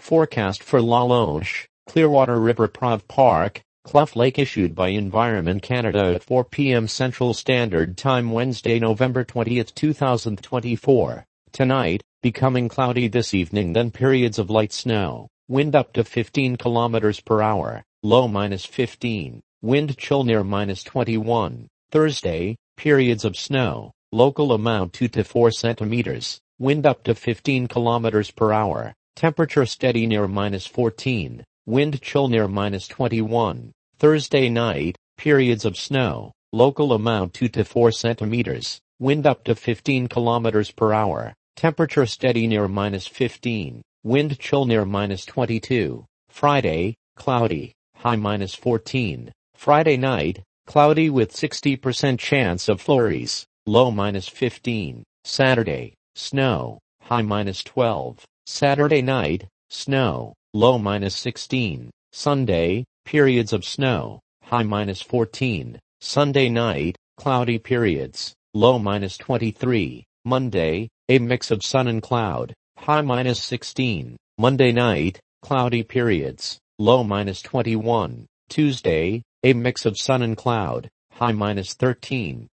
Forecast for La Loche, Clearwater River Prov Park, Cluff Lake issued by Environment Canada at 4 p.m. Central Standard Time Wednesday, November 20, 2024. Tonight, becoming cloudy this evening, then periods of light snow. Wind up to 15 kilometers per hour. Low -15. Wind chill near -21. Thursday, periods of snow. Local amount 2 to 4 centimeters. Wind up to 15 kilometers per hour. Temperature steady near -14. Wind chill near -21. Thursday night, periods of snow. Local amount 2 to 4 centimeters. Wind up to 15 kilometers per hour. Temperature steady near -15. Wind chill near -22. Friday, cloudy. High -14. Friday night, cloudy with 60% chance of flurries. Low -15. Saturday, snow. High -12. Saturday night, snow. Low -16. Sunday, periods of snow. High -14. Sunday night, cloudy periods. Low -23. Monday, a mix of sun and cloud. High -16. Monday night, cloudy periods. Low -21. Tuesday, a mix of sun and cloud. High -13.